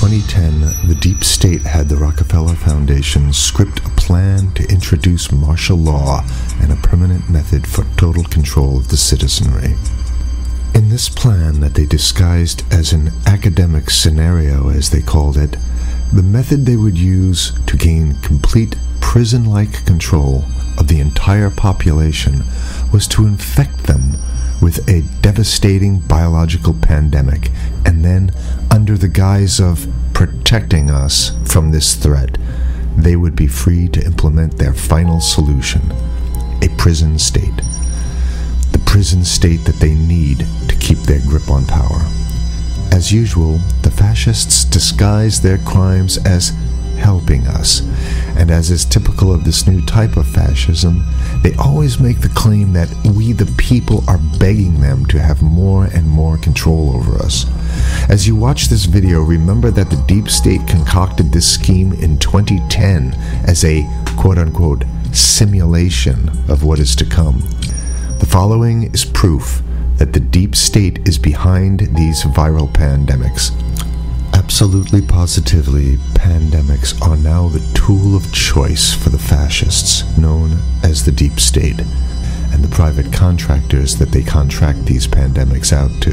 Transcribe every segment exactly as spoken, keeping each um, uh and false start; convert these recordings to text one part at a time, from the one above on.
twenty ten, the deep state had the Rockefeller Foundation script a plan to introduce martial law and a permanent method for total control of the citizenry. In this plan that they disguised as an academic scenario, as they called it, the method they would use to gain complete prison-like control of the entire population was to infect them with a devastating biological pandemic, and then, under the guise of protecting us from this threat, they would be free to implement their final solution, a prison state. The prison state that they need to keep their grip on power. As usual, the fascists disguise their crimes as helping us, and as is typical of this new type of fascism, they always make the claim that we the people are begging them to have more and more control over us. As you watch this video, remember that the deep state concocted this scheme in twenty ten as a quote-unquote simulation of what is to come. The following is proof that the deep state is behind these viral pandemics. Absolutely positively, pandemics are now the tool of choice for the fascists, known as the deep state, and the private contractors that they contract these pandemics out to.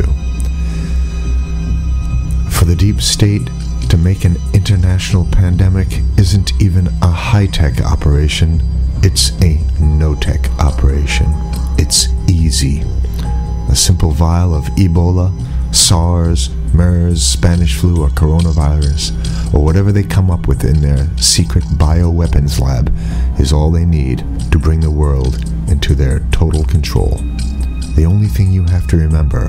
For the deep state, to make an international pandemic isn't even a high-tech operation, it's a no-tech operation. It's easy. A simple vial of Ebola, SARS, MERS, Spanish flu, or coronavirus, or whatever they come up with in their secret bioweapons lab, is all they need to bring the world into their total control. The only thing you have to remember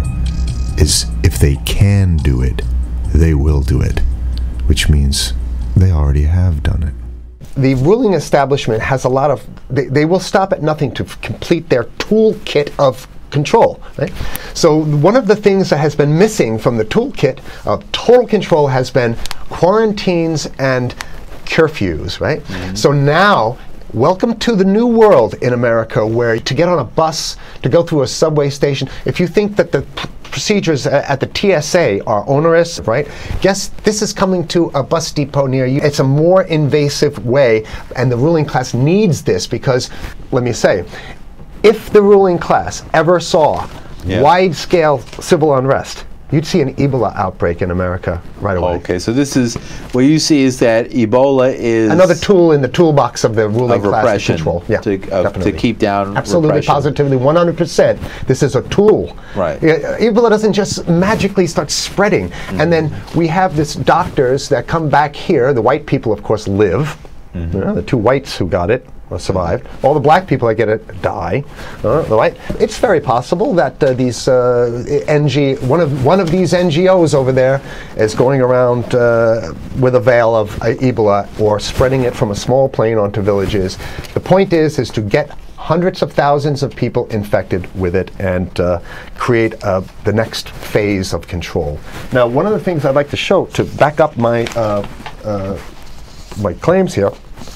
is if they can do it, they will do it, which means they already have done it. The ruling establishment has a lot of, they, they will stop at nothing to f- complete their toolkit of control, right? So one of the things that has been missing from the toolkit of total control has been quarantines and curfews, right? Mm-hmm. So now, welcome to the new world in America, where to get on a bus, to go through a subway station, if you think that the p- procedures at the T S A are onerous, right? Guess this is coming to a bus depot near you. It's a more invasive way, and the ruling class needs this because, let me say, if the ruling class ever saw yeah. wide-scale civil unrest, you'd see an Ebola outbreak in America right away. Okay, so this is, what you see is that Ebola is another tool in the toolbox of the ruling of class repression control. Yeah, to, uh, to keep down Absolutely, repression. positively, one hundred percent. This is a tool. Right. Uh, Ebola doesn't just magically start spreading. Mm-hmm. And then we have this doctors that come back here. The white people, of course, live. Mm-hmm. You know, the two whites who got it or survived. All the black people that get it die. Uh, the white. It's very possible that uh, these uh, N G one of one of these N G Os over there is going around uh, with a veil of uh, Ebola or spreading it from a small plane onto villages. The point is, is to get hundreds of thousands of people infected with it and uh, create uh, the next phase of control. Now, one of the things I'd like to show to back up my uh, uh, my claims here.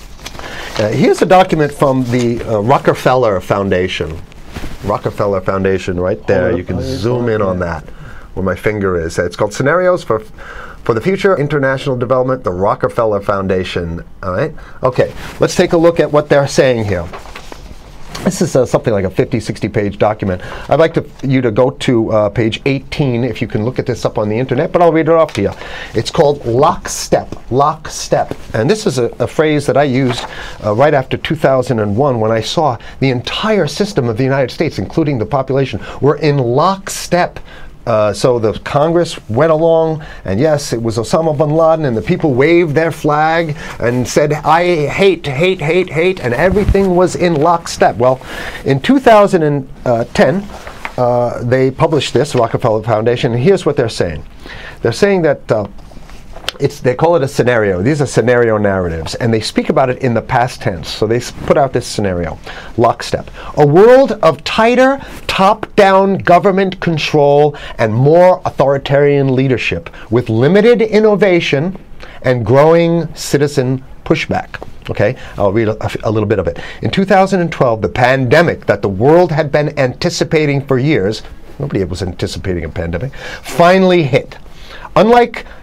Uh, here's a document from the uh, Rockefeller Foundation. Rockefeller Foundation, right there. You can zoom in on that, where my finger is. It's called Scenarios for for the Future International Development, the Rockefeller Foundation. All right. Okay. Let's take a look at what they're saying here. This is uh, something like a fifty, sixty page document. I'd like to, you to go to uh, page eighteen, if you can look at this up on the internet, but I'll read it off to you. It's called lockstep, lockstep. And this is a, a phrase that I used uh, right after two thousand one when I saw the entire system of the United States, including the population, were in lockstep. Uh, so the Congress went along, and yes, it was Osama bin Laden, and the people waved their flag and said, I hate, hate, hate, hate, and everything was in lockstep. Well, in two thousand ten, uh, they published this, Rockefeller Foundation, and here's what they're saying. They're saying that uh, It's, they call it a scenario. These are scenario narratives, and they speak about it in the past tense. So they put out this scenario, lockstep. A world of tighter, top-down government control and more authoritarian leadership with limited innovation and growing citizen pushback. Okay, I'll read a, a little bit of it. In two thousand twelve, the pandemic that the world had been anticipating for years, nobody was anticipating a pandemic, finally hit. Unlike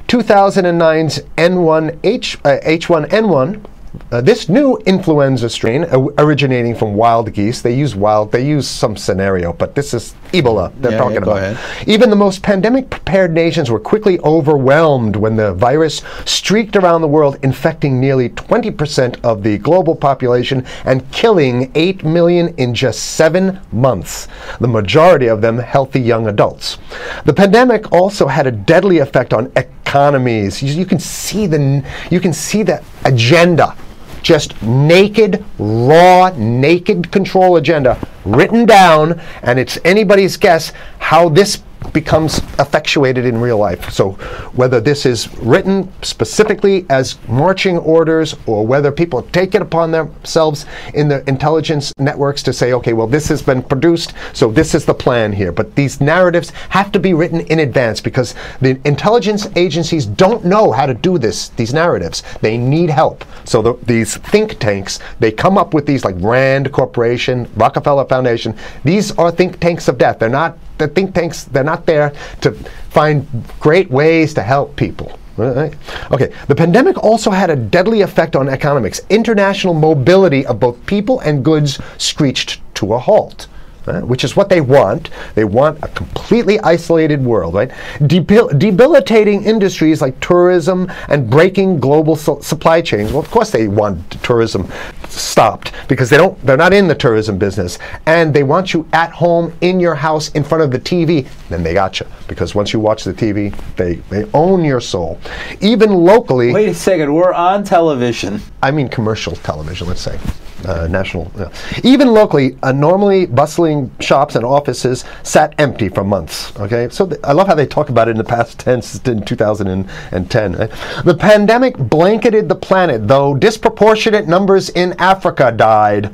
two thousand nine's N one H, uh, H one N one, uh, this new influenza strain uh, originating from wild geese. They use wild, they use some scenario, but this is Ebola they're Yeah, talking yeah, go about. ahead. Even the most pandemic-prepared nations were quickly overwhelmed when the virus streaked around the world, infecting nearly twenty percent of the global population and killing eight million in just seven months, the majority of them healthy young adults. The pandemic also had a deadly effect on economies. You, you can see the you can see the agenda. Just naked, raw, naked control agenda written down, and it's anybody's guess how this becomes effectuated in real life. So whether this is written specifically as marching orders or whether people take it upon themselves in the intelligence networks to say, okay, well, this has been produced, so this is the plan here. But these narratives have to be written in advance because the intelligence agencies don't know how to do this, these narratives. They need help. So the, these think tanks, they come up with these like Rand Corporation, Rockefeller Foundation. These are think tanks of death. They're not The think tanks, they're not there to find great ways to help people. Right? Okay, the pandemic also had a deadly effect on economics. International mobility of both people and goods screeched to a halt. Right? Which is what they want. They want a completely isolated world, right? Debil- debilitating industries like tourism and breaking global su- supply chains. Well, of course they want tourism stopped because they don't. They're not in the tourism business, and they want you at home in your house in front of the T V. Then they got you because once you watch the T V, they they own your soul. Even locally. Wait a second, we're on television. I mean commercial television, let's say. Uh, national. Uh, even locally, uh, normally bustling shops and offices sat empty for months. Okay, so th- I love how they talk about it in the past tense in two thousand ten. Right? The pandemic blanketed the planet, though disproportionate numbers in Africa died.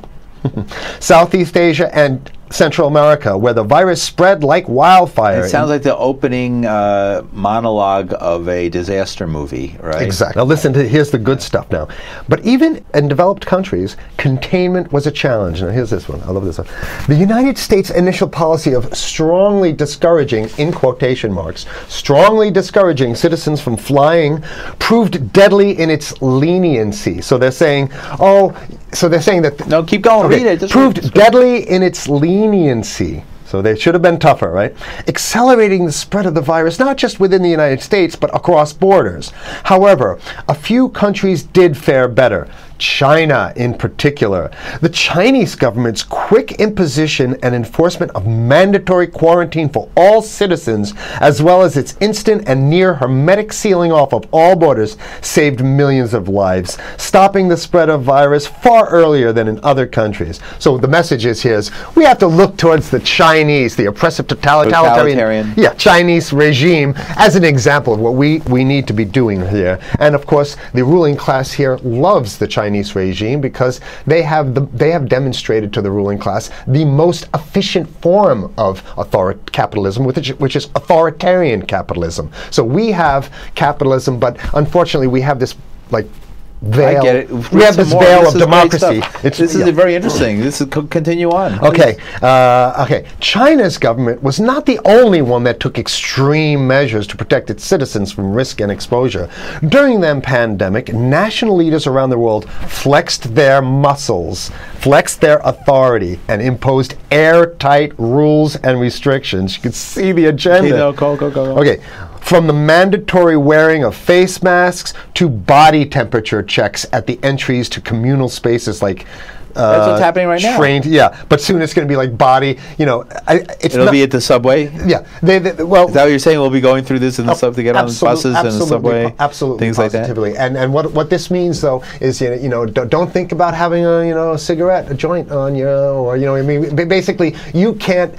Southeast Asia and Central America, where the virus spread like wildfire. It sounds like the opening uh, monologue of a disaster movie, right? Exactly. Now listen to, here's the good stuff now. But even in developed countries, containment was a challenge. Now here's this one. I love this one. The United States' initial policy of strongly discouraging, in quotation marks, strongly discouraging citizens from flying proved deadly in its leniency. So they're saying, oh, so they're saying that... No, keep going. Okay, read it. Just proved read it. deadly in its leniency. So they should have been tougher, right? Accelerating the spread of the virus, not just within the United States, but across borders. However, a few countries did fare better. China in particular. The Chinese government's quick imposition and enforcement of mandatory quarantine for all citizens, as well as its instant and near hermetic sealing off of all borders, saved millions of lives, stopping the spread of virus far earlier than in other countries. So the message is here is we have to look towards the Chinese, the oppressive totalitarian, Totalitarian. yeah, Chinese regime as an example of what we, we need to be doing here. And of course, the ruling class here loves the Chinese Chinese regime because they have the, they have demonstrated to the ruling class the most efficient form of author- capitalism, which, which is authoritarian capitalism. So we have capitalism, but unfortunately we have this like veil. I get it. We have this veil this of democracy. It's, this is yeah. very interesting. This is co- continue on. Okay, uh, okay. China's government was not the only one that took extreme measures to protect its citizens from risk and exposure. During the pandemic, national leaders around the world flexed their muscles, flexed their authority, and imposed airtight rules and restrictions. You can see the agenda. Okay, no, go, go, go, go. Okay. From the mandatory wearing of face masks to body temperature checks at the entries to communal spaces like uh, That's what's happening right now. Trained, yeah, but soon it's going to be like body. You know, I, it's It'll not, be at the subway. yeah. They, they, well, Is that what you're saying? We'll be going through this in the sub to get on the absolute- buses and the absolutely, subway, absolutely, things like that. positively. And and what what this means though is you know, you know don't, don't think about having a you know a cigarette, a joint on you, or you know I mean basically you can't.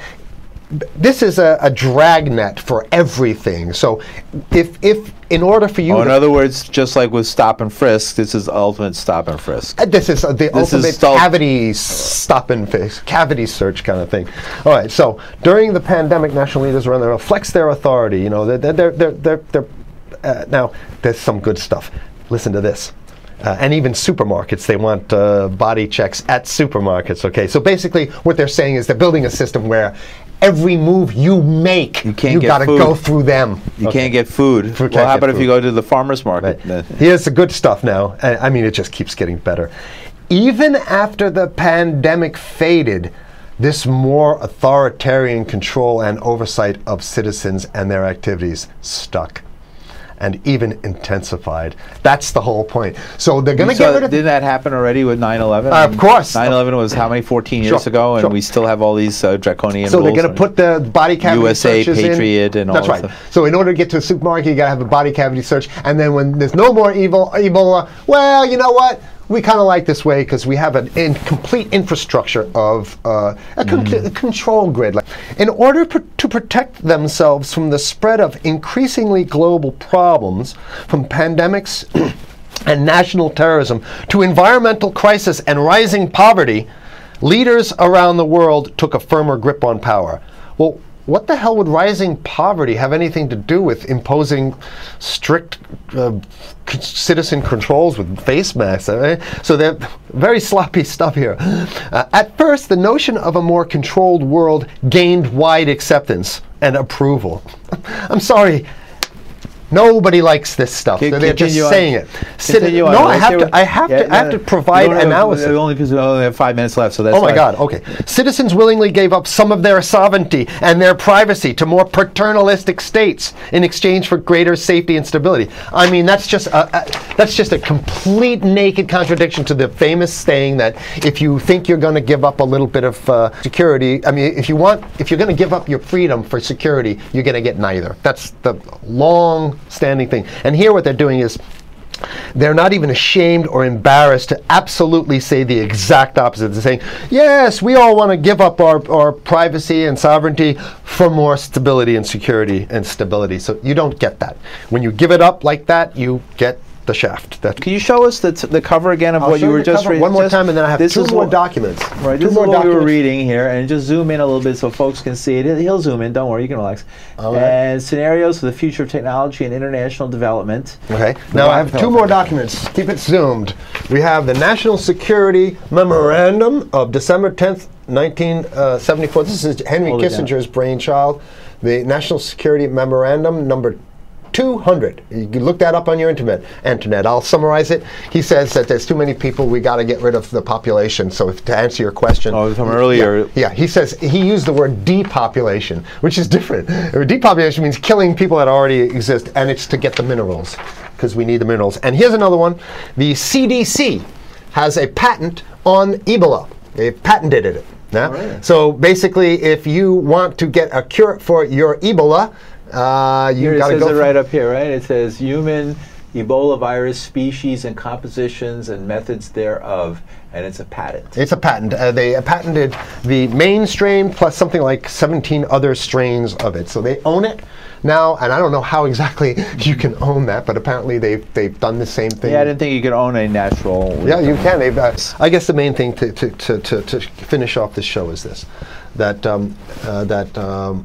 This is a, a dragnet for everything. So, if if in order for you, Oh, in to, other words, just like with stop and frisk, this is ultimate stop and frisk. uh, this is uh, the This is ultimate stop- cavity stop and fix, cavity search kind of thing. All right. So during the pandemic, national leaders around the world flex their authority. You know, they're they're they're they're, they're uh, now there's some good stuff. Listen to this. Uh, and even supermarkets, they want uh, body checks at supermarkets, okay? So basically what they're saying is they're building a system where every move you make, You can't you get got to food. go through them. You Okay. can't get food. Food well, can't how get about if you food. go to the farmer's market? Right. Here's the good stuff now. I, I mean, it just keeps getting better. Even after the pandemic faded, this more authoritarian control and oversight of citizens and their activities stuck and even intensified. That's the whole point. So they're going to You get saw- rid of... Didn't that happen already with nine eleven? Uh, of course. nine eleven was how many, fourteen years Sure, ago, and sure. we still have all these uh, draconian So rules. they're going to put the body cavity U S A, searches in. Patriot, and all That's that right. stuff. So in order to get to a supermarket, you got to have a body cavity search. And then when there's no more evil, Ebola, well, you know what? We kind of like this way because we have an in complete infrastructure of uh, a, con- Mm. a control grid. Like, in order pr- to protect themselves from the spread of increasingly global problems, from pandemics and national terrorism to environmental crisis and rising poverty, leaders around the world took a firmer grip on power. Well, what the hell would rising poverty have anything to do with imposing strict uh, c- citizen controls with face masks? eh? So they're very sloppy stuff here. Uh, at first, the notion of a more controlled world gained wide acceptance and approval. I'm sorry. Nobody likes this stuff. Con- So they're just continue on. saying it. Sit- Continue on. no, I Let's have hear to. what- I have Yeah, to. I have no, to provide no, no, no, analysis. Only because we only have five minutes left, so that's Oh my why- God, okay. Citizens willingly gave up some of their sovereignty and their privacy to more paternalistic states in exchange for greater safety and stability. I mean, that's just a, a, that's just a complete naked contradiction to the famous saying that if you think you're going to give up a little bit of uh, security, I mean, if you want, if you're going to give up your freedom for security, you're going to get neither. That's the long-standing thing. And here what they're doing is they're not even ashamed or embarrassed to absolutely say the exact opposite. They're saying, yes, we all want to give up our, our privacy and sovereignty for more stability and security and stability. So you don't get that. When you give it up like that, you get the shaft. That Can you show us the, t- the cover again of I'll what show you were the just cover reading? one more Just- time, and then I have this two is more what- documents. Right, two this is more what we were documents. reading here, and just zoom in a little bit so folks can see it. He'll zoom in, don't worry, you can relax. All right. And scenarios for the future of technology and international development. Okay. Now I have two more documents. Keep it zoomed. We have the National Security Memorandum of December tenth, nineteen seventy-four. This is Henry Hold it down. Kissinger's brainchild. The National Security Memorandum number two hundred. You can look that up on your internet. Internet. I'll summarize it. He says that there's too many people. We got to get rid of the population. So if, to answer your question, Oh, from earlier. Yeah, yeah, he says he used the word depopulation, which is different. Depopulation means killing people that already exist, and it's to get the minerals because we need the minerals. And here's another one. The C D C has a patent on Ebola. They've patented it. Yeah? right. So basically, if you want to get a cure for your Ebola, uh, you Here it got to says go it for- right up here, right? It says human Ebola virus species and compositions and methods thereof, and it's a patent. It's a patent. Uh, they uh, patented the main strain plus something like seventeen other strains of it. So they own it now, and I don't know how exactly you can own that, but apparently they've they've done the same thing. Yeah, I didn't think you could own a natural. Yeah, you can. They've, uh, I guess the main thing to, to, to, to, to finish off this show is this, that um, uh, that um,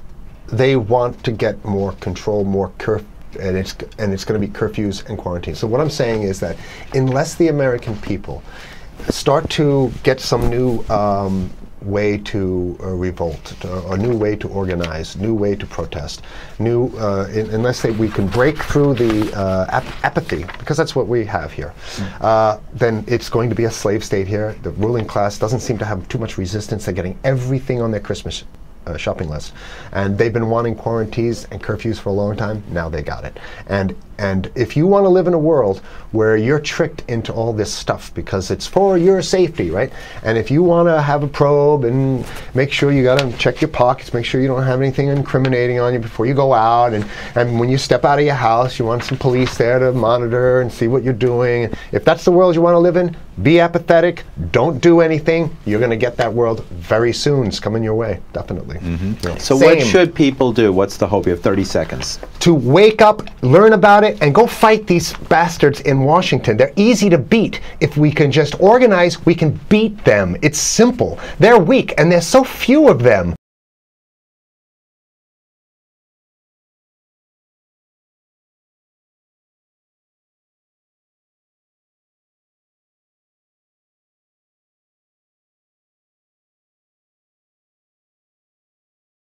they want to get more control, more curf, and it's and it's going to be curfews and quarantines. So what I'm saying is that unless the American people start to get some new um, way to uh, revolt, to, a new way to organize, new way to protest, new uh, in, unless they, we can break through the uh, ap- apathy, because that's what we have here, mm-hmm. uh, then it's going to be a slave state here. The ruling class doesn't seem to have too much resistance. They're getting everything on their Christmas Uh, shopping list, and they've been wanting quarantines and curfews for a long time. Now they got it. And and if you want to live in a world where you're tricked into all this stuff because it's for your safety, right? And if you want to have a probe and make sure you got to check your pockets, make sure you don't have anything incriminating on you before you go out, and and when you step out of your house, you want some police there to monitor and see what you're doing. If that's the world you want to live in, be apathetic. Don't do anything. You're going to get that world very soon. It's coming your way, definitely. Mm-hmm. Yeah. So what Same. should people do? What's the hope? You have thirty seconds. To wake up, learn about it, and go fight these bastards in Washington. They're easy to beat. If we can just organize, we can beat them. It's simple. They're weak, and there's so few of them.